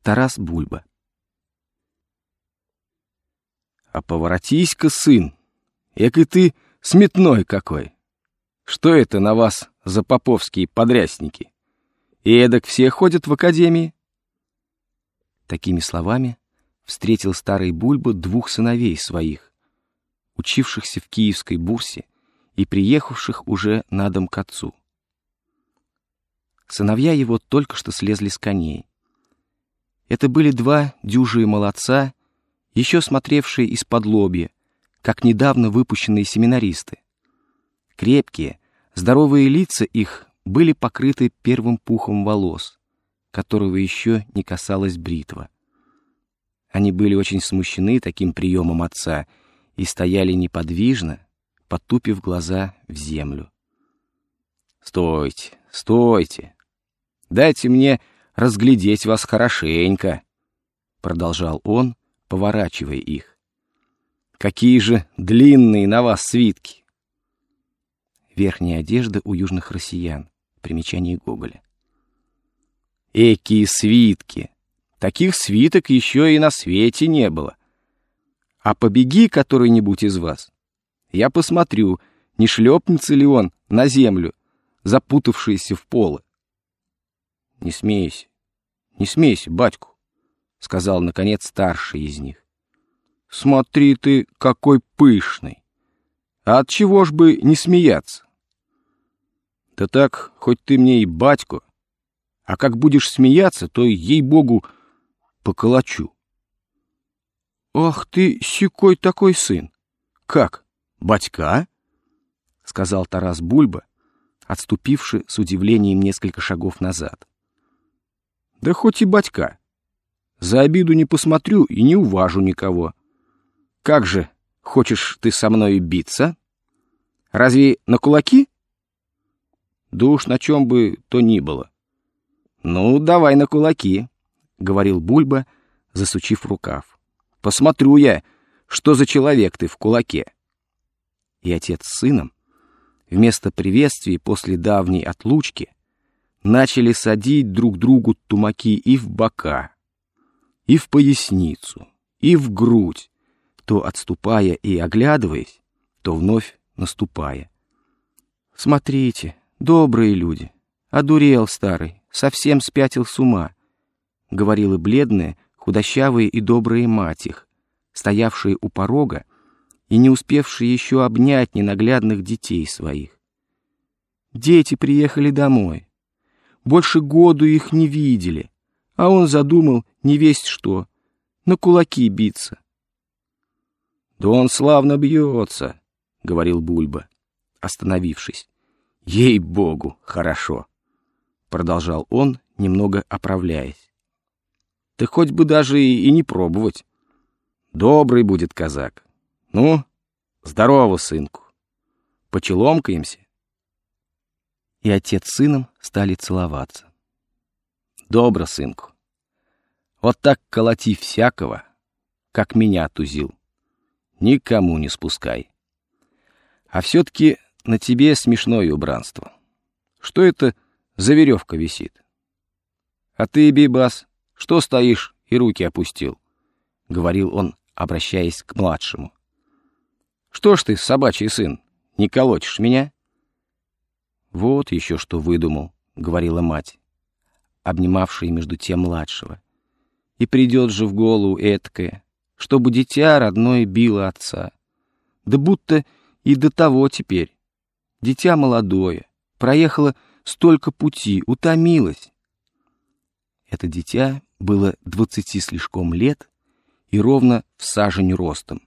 Тарас Бульба. А поворотись-ка, сын, эк и ты сметной какой! Что это на вас за поповские подрясники? И эдак все ходят в академии? Такими словами встретил старый Бульба двух сыновей своих, учившихся в Киевской бурсе и приехавших уже на дом к отцу. Сыновья его только что слезли с коней. Это были два дюжие молодца, еще смотревшие из-под лобья, как недавно выпущенные семинаристы. Крепкие, здоровые лица их были покрыты первым пухом волос, которого еще не касалась бритва. Они были очень смущены таким приемом отца и стояли неподвижно, потупив глаза в землю. «Стойте, стойте! Дайте мне разглядеть вас хорошенько!» — продолжал он, поворачивая их. «Какие же длинные на вас свитки!» Верхняя одежда у южных россиян. Примечание Гоголя. «Экие свитки! Таких свиток еще и на свете не было. А побеги который-нибудь из вас, я посмотрю, не шлепнется ли он на землю, запутавшийся в полы». «Не смейся, не смейся, батьку», — сказал, наконец, старший из них. «Смотри ты, какой пышный! А от чего ж бы не смеяться?» «Да так, хоть ты мне и батько, а как будешь смеяться, то, ей-богу, поколочу». «Ах ты, сякой такой сын! Как, батька?» — сказал Тарас Бульба, отступивший с удивлением несколько шагов назад. «Да хоть и батька. За обиду не посмотрю и не уважу никого. Как же, хочешь ты со мною биться? Разве на кулаки? Да уж на чем бы то ни было. Ну, давай на кулаки», — говорил Бульба, засучив рукав. «Посмотрю я, что за человек ты в кулаке». И отец с сыном, вместо приветствий после давней отлучки, начали садить друг другу тумаки и в бока, и в поясницу, и в грудь, то отступая и оглядываясь, то вновь наступая. «Смотрите, добрые люди, одурел старый, совсем спятил с ума», — говорила бледная, худощавая и добрая мать их, стоявшие у порога и не успевшие еще обнять ненаглядных детей своих. «Дети приехали домой. Больше году их не видели, а он задумал невесть что, на кулаки биться». «Да он славно бьется», — говорил Бульба, остановившись. «Ей-богу, хорошо», — продолжал он, немного оправляясь. «Ты хоть бы даже и не пробовать. Добрый будет казак. Ну, здорово, сынку. Почеломкаемся». И отец с сыном стали целоваться. «Добро, сынку. Вот так колоти всякого, как меня тузил. Никому не спускай. А все-таки на тебе смешное убранство. Что это за веревка висит? А ты, Бибас, что стоишь и руки опустил?» — говорил он, обращаясь к младшему. «Что ж ты, собачий сын, не колотишь меня?» «Вот еще что выдумал», — говорила мать, обнимавшая между тем младшего. «И придет же в голову эткое, чтобы дитя родное било отца. Да будто и до того теперь. Дитя молодое, проехало столько пути, утомилось». Это дитя было 20 слишком лет и ровно в сажень ростом.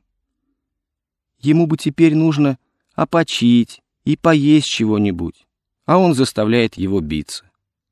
Ему бы теперь нужно опочить и поесть чего-нибудь, а он заставляет его биться.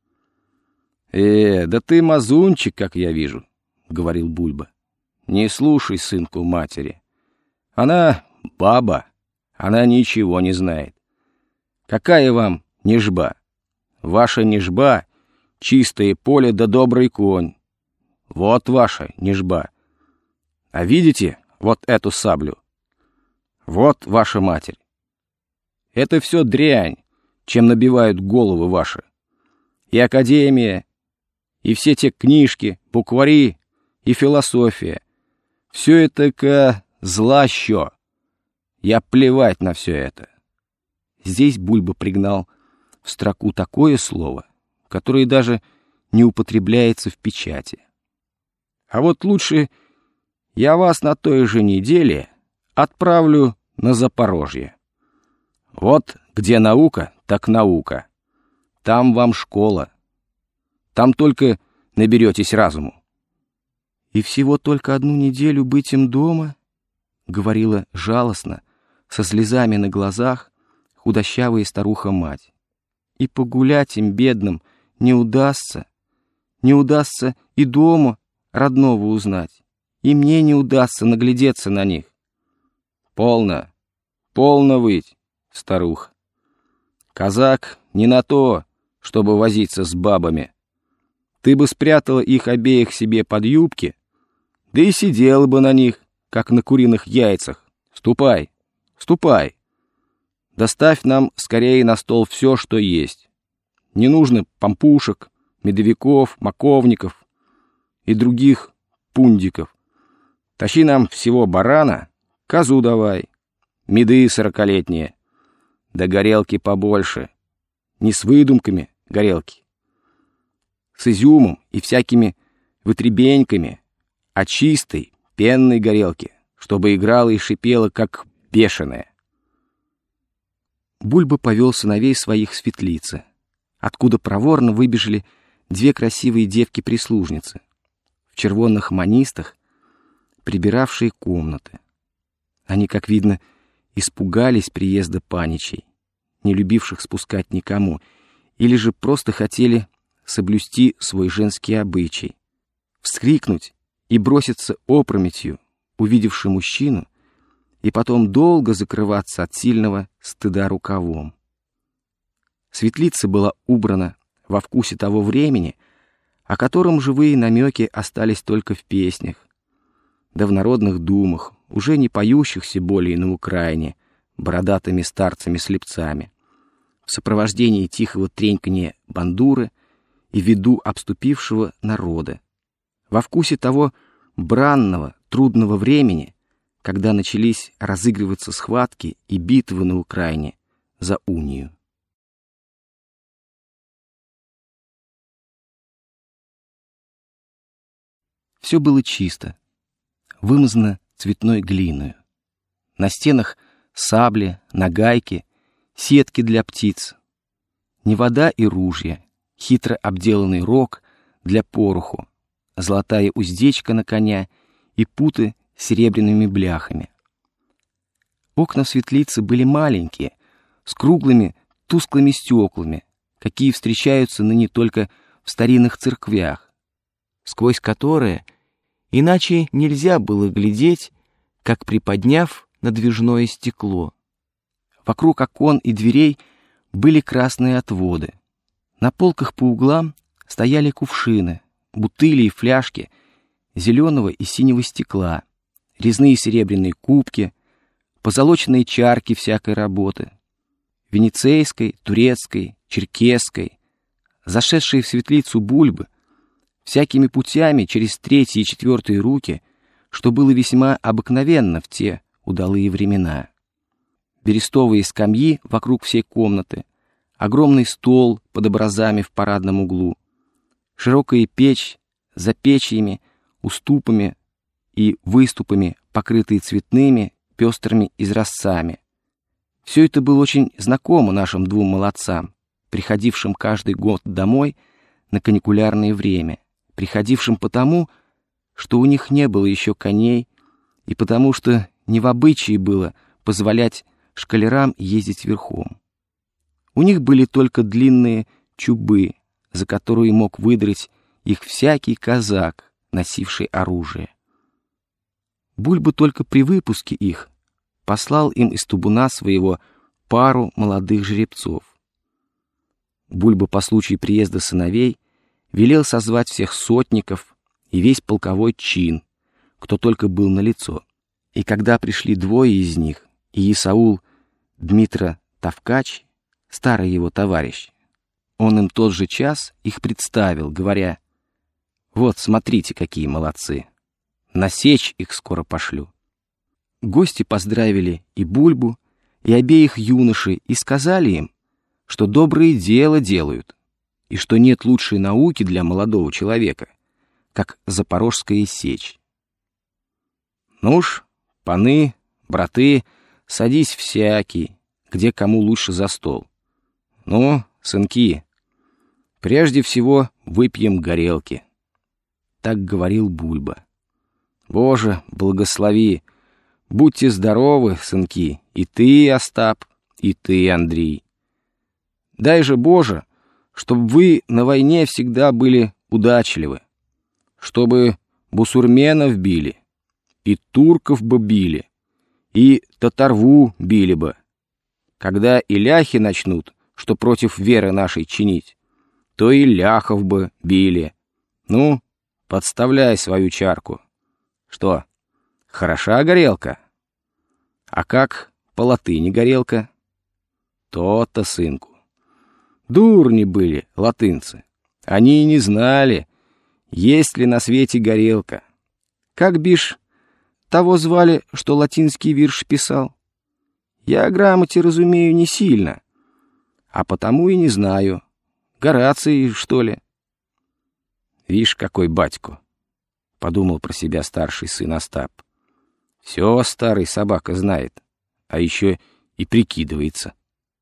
Да ты мазунчик, как я вижу», — говорил Бульба. «Не слушай сынку матери. Она баба, она ничего не знает. Какая вам нежба? Ваша нежба — чистое поле да добрый конь. Вот ваша нежба. А видите вот эту саблю? Вот ваша матерь. Это все дрянь, чем набивают головы ваши. И академия, и все те книжки, буквари и философия. Все это зла що. Я плевать на все это. Здесь Бульба пригнал в строку такое слово, которое даже не употребляется в печати. А вот лучше я вас на той же неделе отправлю на Запорожье. Вот где наука, так наука. Там вам школа. Там только наберетесь разуму. И всего только 1 неделю быть им дома, говорила жалостно, со слезами на глазах, худощавая старуха-мать. И погулять им, бедным, не удастся и дома родного узнать, и мне не удастся наглядеться на них. Полно выть, старуха. Казак не на то, чтобы возиться с бабами. Ты бы спрятала их обеих себе под юбки, да и сидела бы на них, как на куриных яйцах. Ступай. Доставь нам скорее на стол все, что есть. Не нужно пампушек, медовиков, маковников и других пундиков. Тащи нам всего барана, козу давай, меды 40-летние, да горелки побольше. Не с выдумками горелки, с изюмом и всякими вытребеньками, а чистой, пенной горелки, чтобы играла и шипела, как бешеная. Бульба повел сыновей своих в светлицы, откуда проворно выбежали 2 красивые девки-прислужницы в червонных манистах, прибиравшие комнаты. Они, как видно, испугались приезда паничей, не любивших спускать никому, или же просто хотели соблюсти свой женский обычай, вскрикнуть и броситься опрометью, увидевши мужчину, и потом долго закрываться от сильного стыда рукавом. Светлица была убрана во вкусе того времени, о котором живые намеки остались только в песнях, да в народных думах, уже не поющихся более на Украине, бородатыми старцами-слепцами, в сопровождении тихого треньканья бандуры и виду обступившего народа, во вкусе того бранного, трудного времени, когда начались разыгрываться схватки и битвы на Украине за унию. Все было чисто, вымазано цветной глиною. На стенах сабли, нагайки, сетки для птиц. Не вода и ружья, хитро обделанный рог для пороху, золотая уздечка на коня и путы с серебряными бляхами. Окна в светлице были маленькие, с круглыми, тусклыми стеклами, какие встречаются ныне только в старинных церквях, сквозь которые иначе нельзя было глядеть, как приподняв надвижное стекло. Вокруг окон и дверей были красные отводы. На полках по углам стояли кувшины, бутыли и фляжки зеленого и синего стекла, резные серебряные кубки, позолоченные чарки всякой работы, венецейской, турецкой, черкесской, зашедшие в светлицу Бульбы, всякими путями через 3-е и 4-е руки, что было весьма обыкновенно в те удалые времена. Берестовые скамьи вокруг всей комнаты, огромный стол под образами в парадном углу, широкая печь за печьями, уступами и выступами, покрытые цветными, пестрыми изразцами. Все это было очень знакомо нашим 2 молодцам, приходившим каждый год домой на каникулярное время, приходившим потому, что у них не было еще коней, и потому что не в обычае было позволять школярам ездить верхом. У них были только длинные чубы, за которые мог выдрать их всякий казак, носивший оружие. Бульба только при выпуске их послал им из табуна своего пару молодых жеребцов. Бульба по случаю приезда сыновей велел созвать всех сотников и весь полковой чин, кто только был налицо. И когда пришли 2 из них, и Исаул Дмитро Тавкач, старый его товарищ, он им тот же час их представил, говоря: Вот, смотрите, какие молодцы. На сечь их скоро пошлю». Гости поздравили и Бульбу, и обеих юношей, и сказали им, что доброе дело делают, и что нет лучшей науки для молодого человека, как запорожская сечь. «Ну уж, паны, браты, садись всякий, где кому лучше за стол. Ну, сынки, прежде всего выпьем горелки». Так говорил Бульба. «Боже, благослови! Будьте здоровы, сынки, и ты, Остап, и ты, Андрей. Дай же, Боже, чтобы вы на войне всегда были удачливы, чтобы бусурменов били, и турков бы били, и татарву били бы. Когда и ляхи начнут, что против веры нашей чинить, то и ляхов бы били. Ну, подставляй свою чарку. Что, хороша горелка? А как по латыни горелка? То-то, сынку. Дурни были латынцы. Они и не знали, есть ли на свете горелка. Как бишь, того звали, что латинский вирш писал? Я о грамоте разумею не сильно, а потому и не знаю. Гораций, что ли? Вишь, какой батько, — подумал про себя старший сын Остап. Все старый собака знает, а еще и прикидывается.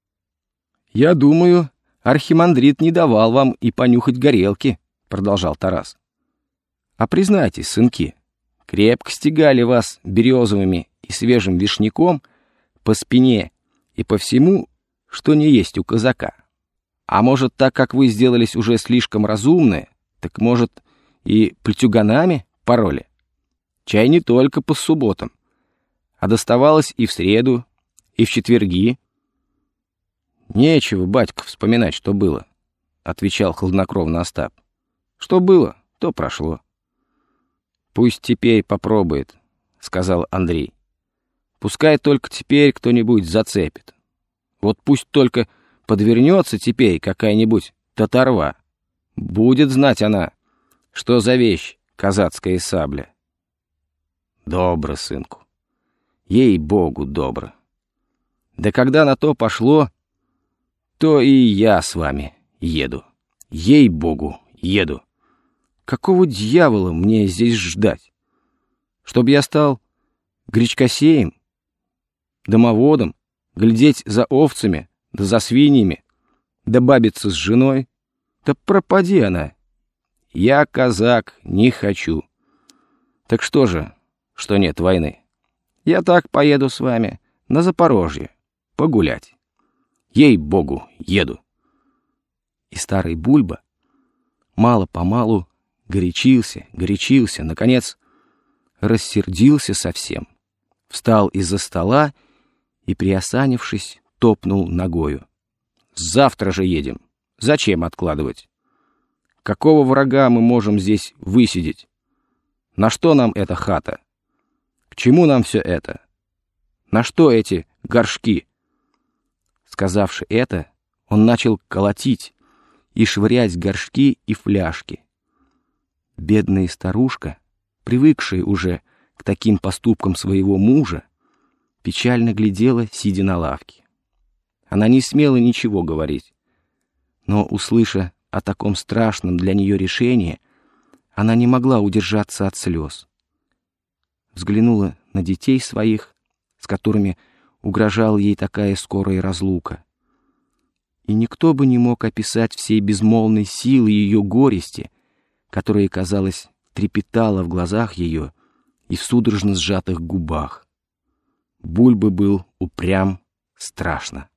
«Я думаю, архимандрит не давал вам и понюхать горелки», — продолжал Тарас. «А признайтесь, сынки, крепко стегали вас березовыми и свежим вишняком по спине и по всему, что не есть у казака. А может, так как вы сделались уже слишком разумные, так, может, и плетюганами пороли? Чай не только по субботам, а доставалось и в среду, и в четверги». «Нечего, батька, вспоминать, что было», — отвечал хладнокровно Остап. «Что было, то прошло». «Пусть теперь попробует», — сказал Андрей. «Пускай только теперь кто-нибудь зацепит. Вот пусть только подвернется теперь какая-нибудь татарва. Будет знать она, что за вещь казацкая сабля». «Добро, сынку, ей-богу, добро. Да когда на то пошло, то и я с вами еду. Ей-богу, еду. Какого дьявола мне здесь ждать? Чтоб я стал гречкосеем, домоводом, глядеть за овцами, да за свиньями, да бабиться с женой? Да пропади она. Я, казак, не хочу. Так что же, что нет войны? Я так поеду с вами на Запорожье погулять. Ей-богу, еду». И старый Бульба мало-помалу горячился, наконец рассердился совсем, встал из-за стола и, приосанившись, топнул ногою. «Завтра же едем. Зачем откладывать? Какого врага мы можем здесь высидеть? На что нам эта хата? К чему нам все это? На что эти горшки?» Сказавши это, он начал колотить и швырять горшки и фляжки. Бедная старушка, привыкшая уже к таким поступкам своего мужа, печально глядела, сидя на лавке. Она не смела ничего говорить, но, услыша о таком страшном для нее решении, она не могла удержаться от слез. Взглянула на детей своих, с которыми угрожала ей такая скорая разлука. И никто бы не мог описать всей безмолвной силы ее горести, которая, казалось, трепетала в глазах ее и в судорожно сжатых губах. Бульба был упрям страшно.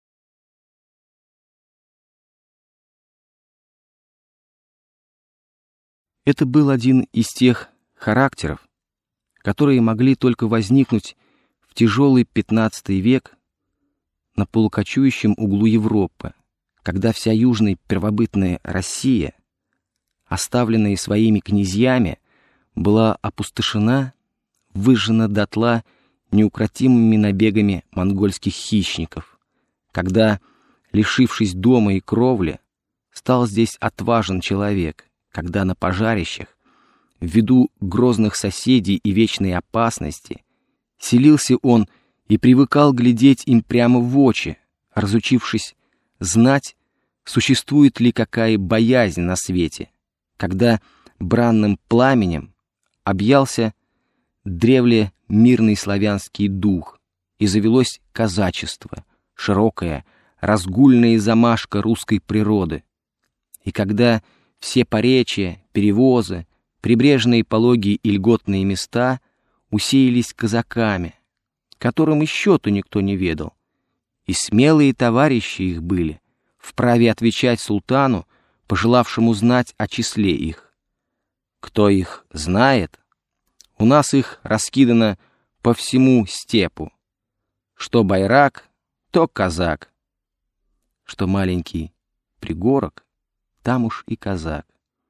Это был один из тех характеров, которые могли только возникнуть в тяжелый XV век на полукочующем углу Европы, когда вся южная первобытная Россия, оставленная своими князьями, была опустошена, выжжена дотла неукротимыми набегами монгольских хищников, когда, лишившись дома и кровли, стал здесь отважен человек, когда на пожарищах, ввиду грозных соседей и вечной опасности, селился он и привыкал глядеть им прямо в очи, разучившись знать, существует ли какая боязнь на свете, когда бранным пламенем объялся древле мирный славянский дух, и завелось казачество, широкая, разгульная замашка русской природы. И когда все поречья, перевозы, прибрежные пологие и льготные места усеялись казаками, которым и счету никто не ведал, и смелые товарищи их были, вправе отвечать султану, пожелавшему знать о числе их. Кто их знает, у нас их раскидано по всему степу. Что байрак, то казак. Что маленький пригорок, там уж и казак.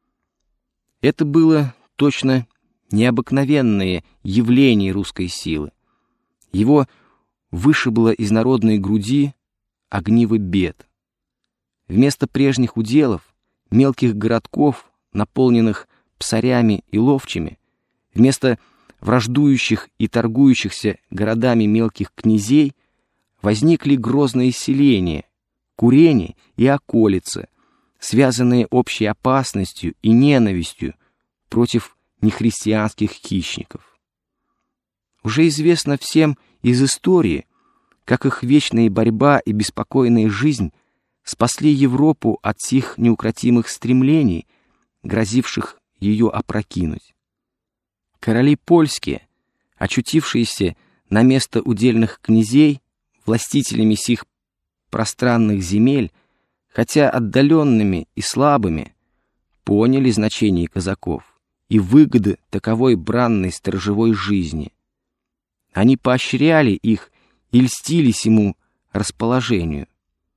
Это было точно необыкновенное явление русской силы. Его вышибло из народной груди огниво бед. Вместо прежних уделов, мелких городков, наполненных псарями и ловчими, вместо враждующих и торгующихся городами мелких князей, возникли грозные селения, курени и околицы, связанные общей опасностью и ненавистью против нехристианских хищников. Уже известно всем из истории, как их вечная борьба и беспокойная жизнь спасли Европу от сих неукротимых стремлений, грозивших ее опрокинуть. Короли польские, очутившиеся на место удельных князей, властителями сих пространных земель, хотя отдаленными и слабыми, поняли значение казаков и выгоды таковой бранной сторожевой жизни. Они поощряли их и льстились ему расположению.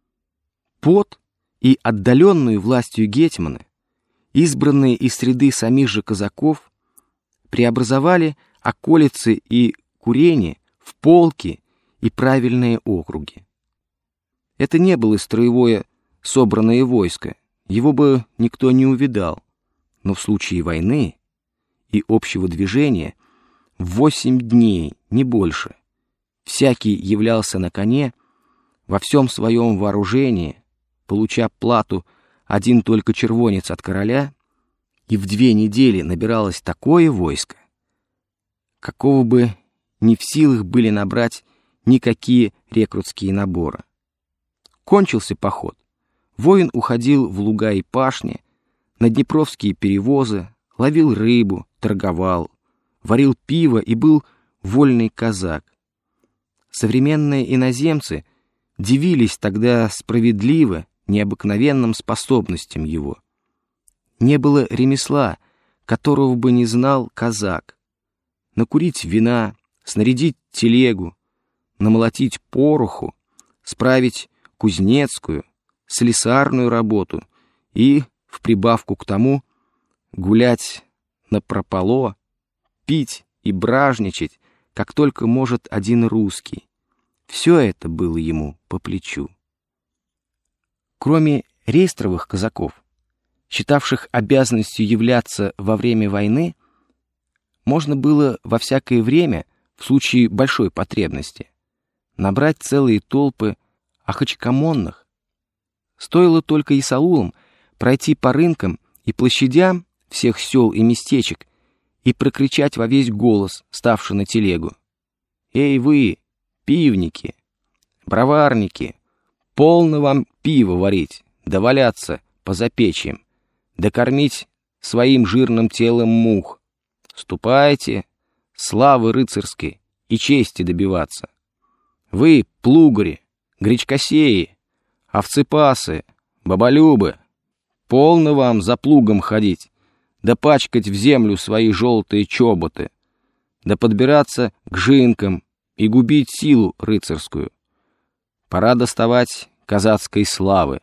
Под и отдаленную властью гетьманы, избранные из среды самих же казаков, преобразовали околицы и курени в полки и правильные округи. Это не было строевое собранное войско, его бы никто не увидал, но в случае войны и общего движения в 8 дней, не больше, всякий являлся на коне, во всем своем вооружении, получа плату один только червонец от короля, и в 2 недели набиралось такое войско, какого бы не в силах были набрать никакие рекрутские наборы. Кончился поход. Воин уходил в луга и пашни, на днепровские перевозы, ловил рыбу, торговал, варил пиво и был вольный казак. Современные иноземцы дивились тогда справедливо необыкновенным способностям его. Не было ремесла, которого бы не знал казак. Накурить вина, снарядить телегу, намолотить пороху, справить кузнецкую, слесарную работу и, в прибавку к тому, гулять напропало, пить и бражничать, как только может один русский. Все это было ему по плечу. Кроме рейстровых казаков, считавших обязанностью являться во время войны, можно было во всякое время, в случае большой потребности, набрать целые толпы ахачкомонных. Стоило только Исаулам пройти по рынкам и площадям всех сел и местечек и прокричать во весь голос, ставший на телегу: «Эй вы, пивники, броварники, полно вам пиво варить, да валяться по запечьям, да кормить своим жирным телом мух. Ступайте, славы рыцарской и чести добиваться. Вы, плугари, гречкосеи, овцепасы, баболюбы, полно вам за плугом ходить, да пачкать в землю свои желтые чоботы, да подбираться к жинкам и губить силу рыцарскую. Пора доставать казацкой славы».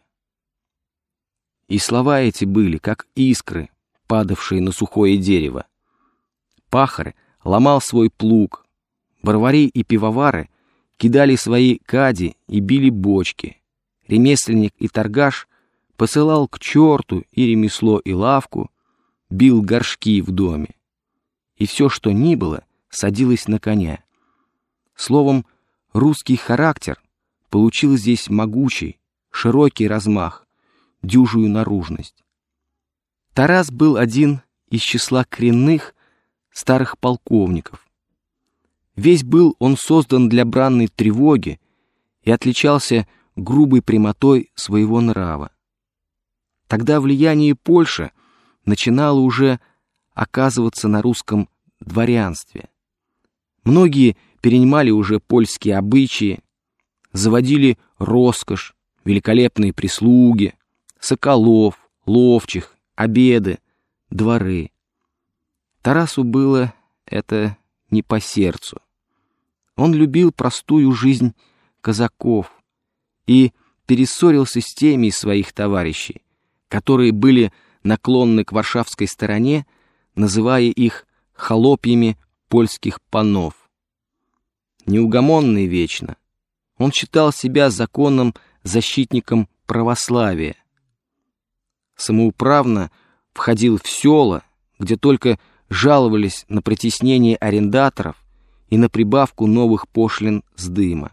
И слова эти были, как искры, падавшие на сухое дерево. Пахарь ломал свой плуг, бровари и пивовары кидали свои кади и били бочки. Ремесленник и торгаш посылал к черту и ремесло, и лавку, бил горшки в доме. И все, что ни было, садилось на коня. Словом, русский характер получил здесь могучий, широкий размах, дюжую наружность. Тарас был один из числа коренных старых полковников. Весь был он создан для бранной тревоги и отличался грубой прямотой своего нрава. Тогда влияние Польши начинало уже оказываться на русском дворянстве. Многие перенимали уже польские обычаи, заводили роскошь, великолепные прислуги, соколов, ловчих, обеды, дворы. Тарасу было это не по сердцу. Он любил простую жизнь казаков и перессорился с теми из своих товарищей, которые были наклонны к варшавской стороне, называя их холопьями польских панов. Неугомонный вечно, он считал себя законным защитником православия. Самоуправно входил в села, где только жаловались на притеснение арендаторов и на прибавку новых пошлин с дыма.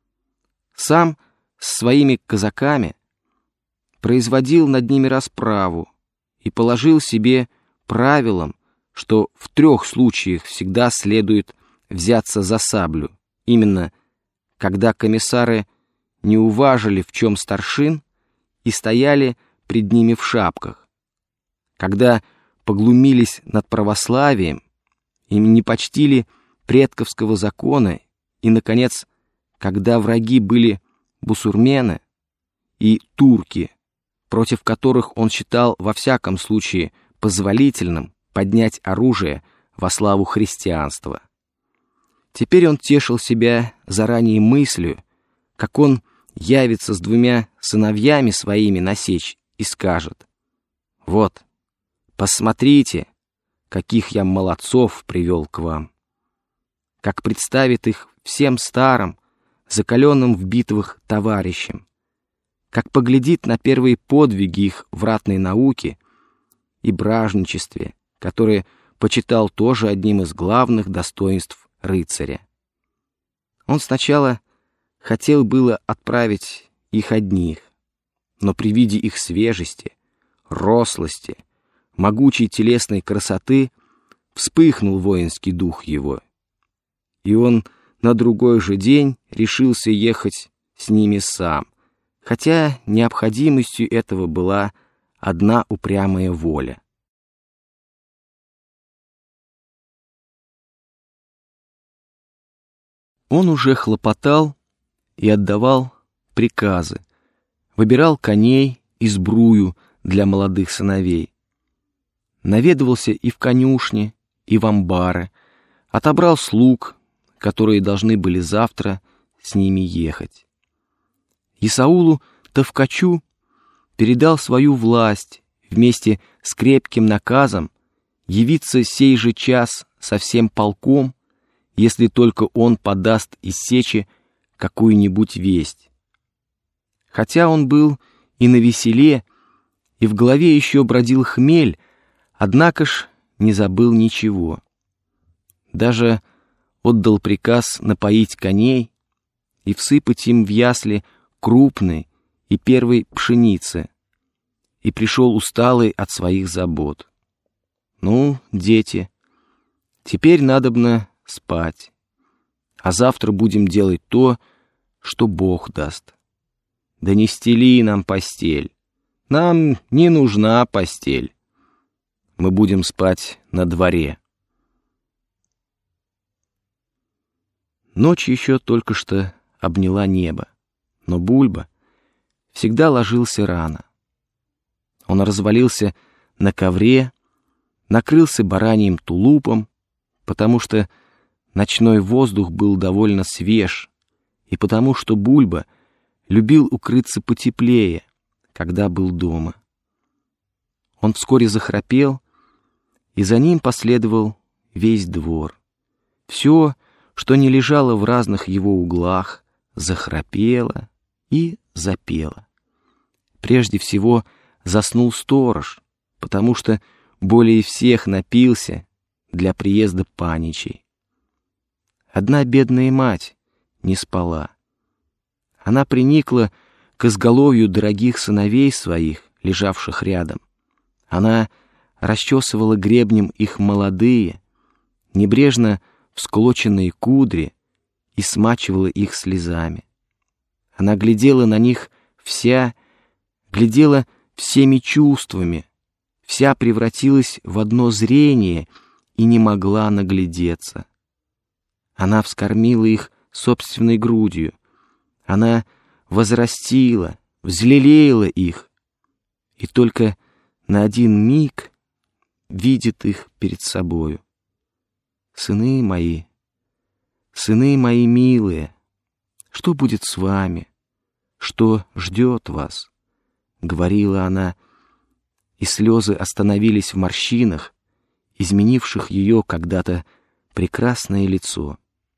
Сам с своими казаками производил над ними расправу и положил себе правилом, что в 3 случаях всегда следует взяться за саблю, именно когда комиссары не уважили в чем старшин и стояли пред ними в шапках, когда поглумились над православием и не почтили предковского закона, и, наконец, когда враги были бусурмены и турки, против которых он считал во всяком случае позволительным поднять оружие во славу христианства. Теперь он тешил себя заранее мыслью, как он явится с 2 сыновьями своими на сечь и скажет: «Вот, посмотрите, каких я молодцов привел к вам», как представит их всем старым, закаленным в битвах товарищам, как поглядит на первые подвиги их в ратной науке и бражничестве, которое почитал тоже одним из главных достоинств рыцаря. Он сначала хотел было отправить их одних, но при виде их свежести, рослости, могучей телесной красоты вспыхнул воинский дух его, и он на другой же день решился ехать с ними сам, хотя необходимостью этого была одна упрямая воля. Он уже хлопотал и отдавал приказы, выбирал коней и сбрую для молодых сыновей. Наведывался и в конюшни, и в амбары, отобрал слуг, которые должны были завтра с ними ехать. Исаулу Товкачу передал свою власть вместе с крепким наказом явиться сей же час со всем полком, если только он подаст из сечи какую-нибудь весть. Хотя он был и навеселе, и в голове еще бродил хмель, однако ж не забыл ничего. Даже отдал приказ напоить коней и всыпать им в ясли крупной и первой пшеницы, и пришел усталый от своих забот. «Ну, дети, теперь надобно спать, а завтра будем делать то, что Бог даст. Да не стели нам постель, нам не нужна постель. Мы будем спать на дворе». Ночь еще только что обняла небо, но Бульба всегда ложился рано. Он развалился на ковре, накрылся бараньим тулупом, потому что ночной воздух был довольно свеж, и потому что Бульба любил укрыться потеплее, когда был дома. Он вскоре захрапел, и за ним последовал весь двор. Все, что не лежало в разных его углах, захрапело и запело. Прежде всего заснул сторож, потому что более всех напился для приезда паничей. Одна бедная мать не спала. Она приникла к изголовью дорогих сыновей своих, лежавших рядом. Она расчесывала гребнем их молодые, небрежно всклоченные кудри и смачивала их слезами. Она глядела на них глядела всеми чувствами, вся превратилась в одно зрение и не могла наглядеться. Она вскормила их собственной грудью, она возрастила, взлелеяла их, и только на один миг видит их перед собою. Сыны мои милые, что будет с вами? Что ждет вас? Говорила она, и слезы остановились в морщинах, изменивших ее когда-то прекрасное лицо.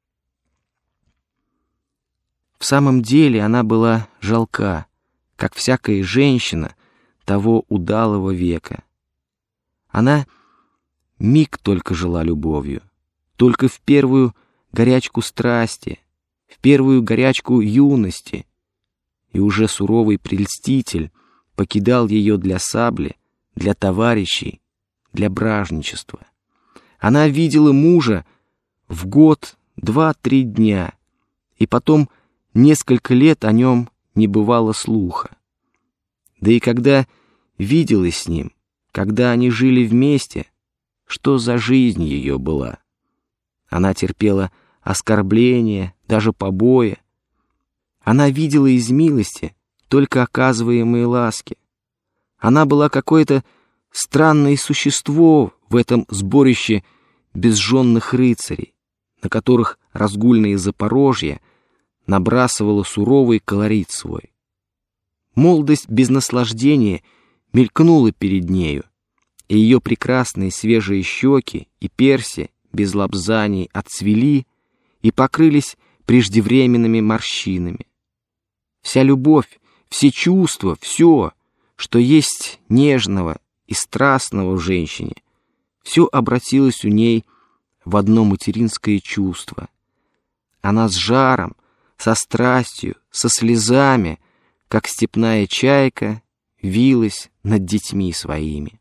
В самом деле она была жалка, как всякая женщина того удалого века. Она миг только жила любовью, только в первую горячку страсти, в первую горячку юности, и уже суровый прельститель покидал ее для сабли, для товарищей, для бражничества. Она видела мужа в год 2-3 дня, и потом несколько лет о нем не бывало слуха. Да и когда виделась с ним, когда они жили вместе, что за жизнь ее была? Она терпела оскорбления, даже побои. Она видела из милости только оказываемые ласки. Она была какое-то странное существо в этом сборище безженных рыцарей, на которых разгульное Запорожье набрасывало суровый колорит свой. Молодость без наслаждения мелькнула перед нею, и ее прекрасные свежие щеки и перси без лобзаний отцвели и покрылись преждевременными морщинами. Вся любовь, все чувства, все, что есть нежного и страстного в женщине, все обратилось у ней в одно материнское чувство. Она с жаром, со страстью, со слезами, как степная чайка, вилась над детьми своими.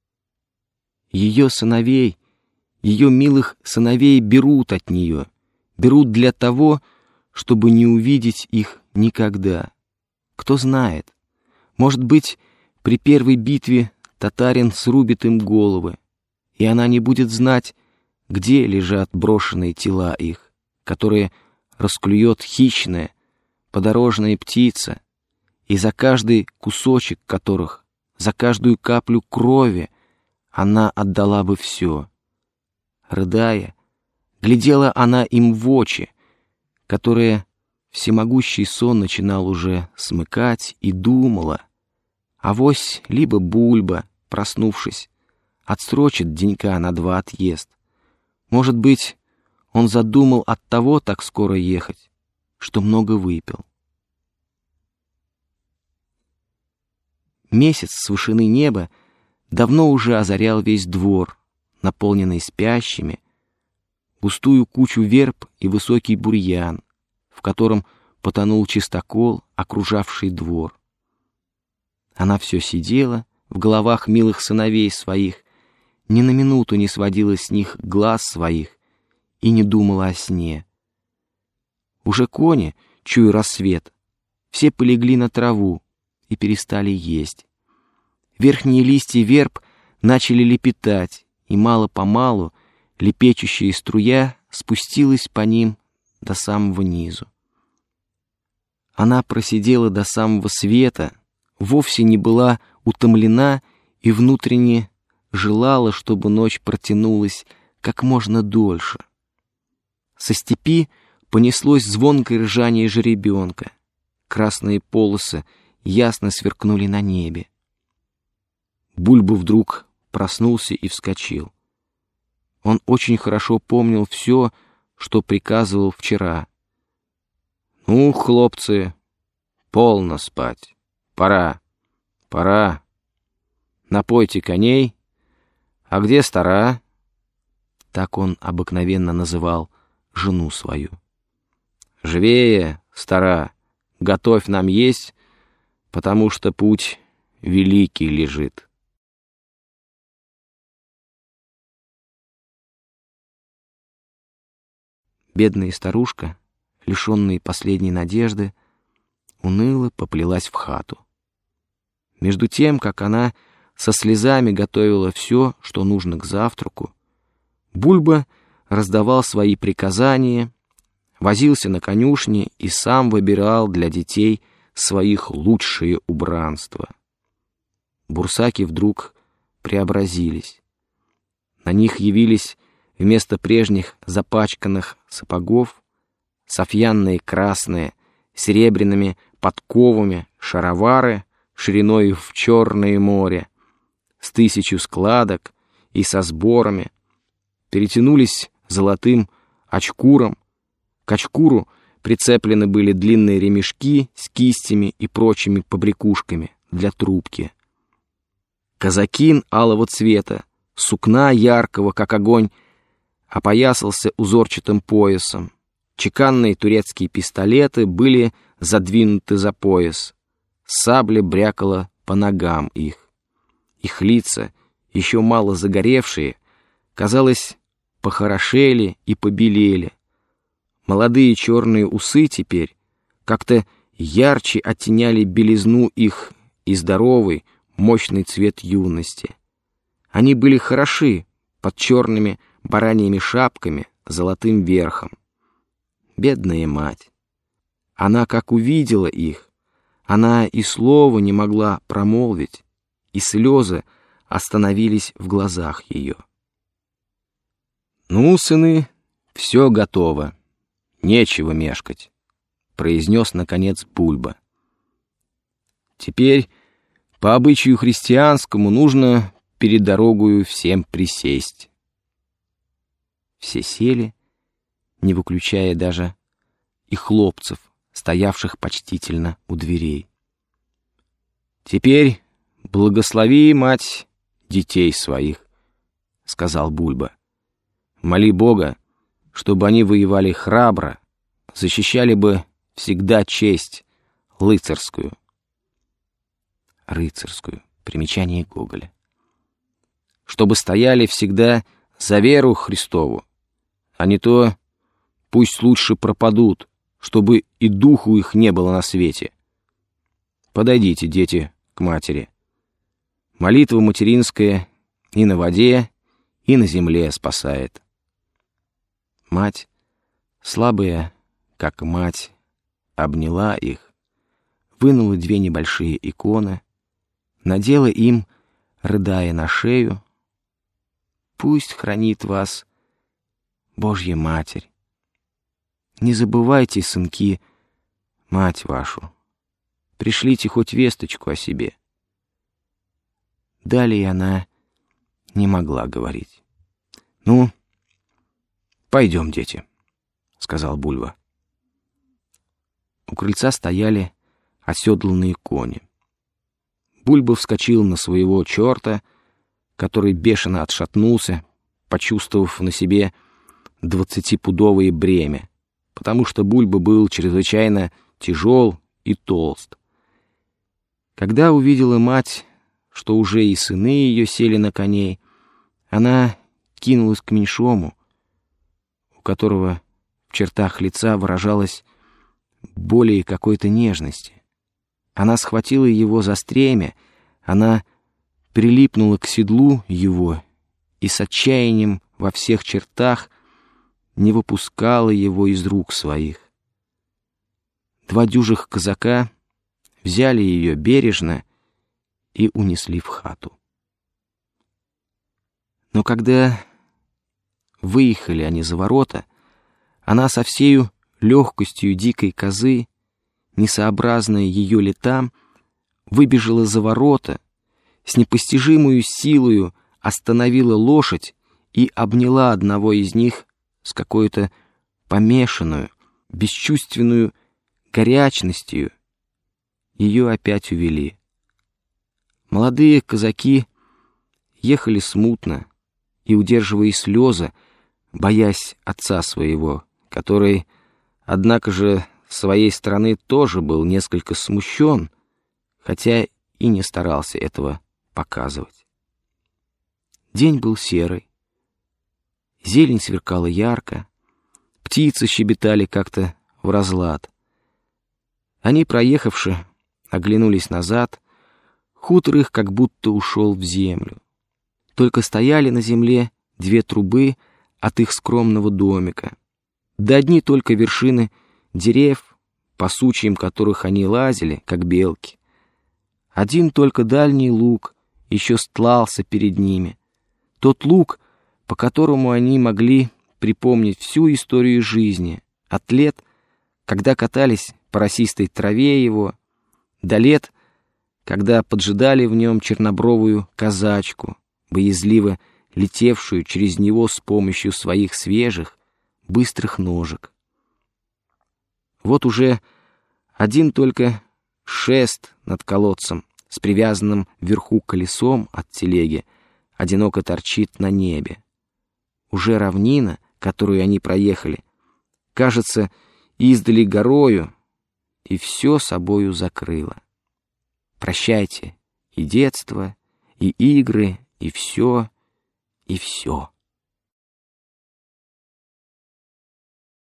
Ее сыновей, ее милых сыновей берут от нее, берут для того, чтобы не увидеть их никогда. Кто знает, может быть, при первой битве татарин срубит им головы, и она не будет знать, где лежат брошенные тела их, которые расклюет хищная, подорожная птица, и за каждый кусочек которых, за каждую каплю крови она отдала бы все. Рыдая, глядела она им в очи, которые всемогущий сон начинал уже смыкать, и думала, авось либо Бульба, проснувшись, отсрочит денька на 2 отъезд. Может быть, он задумал оттого так скоро ехать, что много выпил. Месяц с вышины неба давно уже озарял весь двор, наполненный спящими, густую кучу верб и высокий бурьян, в котором потонул чистокол, окружавший двор. Она все сидела в головах милых сыновей своих, ни на минуту не сводила с них глаз своих и не думала о сне. Уже кони, чуя рассвет, все полегли на траву и перестали есть. Верхние листья верб начали лепетать, и мало-помалу лепечущая струя спустилась по ним до самого низу. Она просидела до самого света, вовсе не была утомлена и внутренне желала, чтобы ночь протянулась как можно дольше. Со степи понеслось звонкое ржание жеребенка. Красные полосы ясно сверкнули на небе. Бульба вдруг проснулся и вскочил. Он очень хорошо помнил все, что приказывал вчера. «Ну, хлопцы, полно спать. Пора. Напойте коней, А где стара?» Так он обыкновенно называл жену свою. «Живее, стара, готовь нам есть, потому что путь великий лежит». Бедная старушка, лишенная последней надежды, уныло поплелась в хату. Между тем, как она со слезами готовила все, что нужно к завтраку, Бульба раздавал свои приказания, возился на конюшне и сам выбирал для детей своих лучшие убранства. Бурсаки вдруг преобразились. На них явились вместо прежних запачканных сапогов софьянные красные, серебряными подковами шаровары шириной в Черное море, с 1000 складок и со сборами, перетянулись золотым очкуром. К очкуру прицеплены были длинные ремешки с кистями и прочими побрякушками для трубки. Казакин алого цвета, сукна яркого, как огонь, опоясался узорчатым поясом. Чеканные турецкие пистолеты были задвинуты за пояс. Сабля брякала по ногам их. Их лица, еще мало загоревшие, казалось, похорошели и побелели. Молодые черные усы теперь как-то ярче оттеняли белизну их и здоровый, мощный цвет юности. Они были хороши под черными бараньими шапками, золотым верхом. Бедная мать! Она, как увидела их, она и слова не могла промолвить, и слезы остановились в глазах ее. «Ну, сыны, все готово, нечего мешкать», — произнес, наконец, Бульба. «Теперь, по обычаю христианскому, нужно перед дорогою всем присесть». Все сели, не выключая даже и хлопцев, стоявших почтительно у дверей. «Теперь благослови, мать, детей своих», — сказал Бульба. «Моли Бога, чтобы они воевали храбро, защищали бы всегда честь рыцарскую». Рыцарскую. Примечание Гоголя. «Чтобы стояли всегда за веру Христову, а не то пусть лучше пропадут, чтобы и духу их не было на свете. Подойдите, дети, к матери. Молитва материнская и на воде, и на земле спасает». Мать, слабая, как мать, обняла их, вынула 2 небольшие иконы, надела им, рыдая на шею: «Пусть хранит вас Божья Матерь. Не забывайте, сынки, мать вашу. Пришлите хоть весточку о себе». Далее она не могла говорить. «Ну, пойдем, дети», — сказал Бульба. У крыльца стояли оседланные кони. Бульба вскочил на своего черта, который бешено отшатнулся, почувствовав на себе 20-пудовое бремя, потому что Бульба был чрезвычайно тяжел и толст. Когда увидела мать, что уже и сыны ее сели на коней, она кинулась к меньшому, у которого в чертах лица выражалась более какой-то нежности. Она схватила его за стремя, она прилипнула к седлу его и с отчаянием во всех чертах не выпускала его из рук своих. 2 дюжих казака взяли ее бережно и унесли в хату. Но когда выехали они за ворота, она со всею легкостью дикой козы, несообразная ее летам, выбежала за ворота, с непостижимою силою остановила лошадь и обняла одного из них с какой-то помешанную, бесчувственную горячностью. Ее опять увели. Молодые казаки ехали смутно, и удерживая слезы, боясь отца своего, который, однако же, с своей стороны тоже был несколько смущен, хотя и не старался этого показывать. День был серый, зелень сверкала ярко, птицы щебетали как-то вразлад. Они, проехавши, оглянулись назад, хутор их как будто ушел в землю. Только стояли на земле 2 трубы от их скромного домика, да одни только вершины дерев, по сучьям которых они лазили, как белки. Один только дальний луг еще стлался перед ними, тот луг, по которому они могли припомнить всю историю жизни, от лет, когда катались по росистой траве его, до лет, когда поджидали в нем чернобровую казачку, боязливо летевшую через него с помощью своих свежих, быстрых ножек. Вот уже один только шест над колодцем с привязанным вверху колесом от телеги одиноко торчит на небе. Уже равнина, которую они проехали, кажется издали горою, и все собою закрыло. Прощайте и детство, и игры, и все, и все.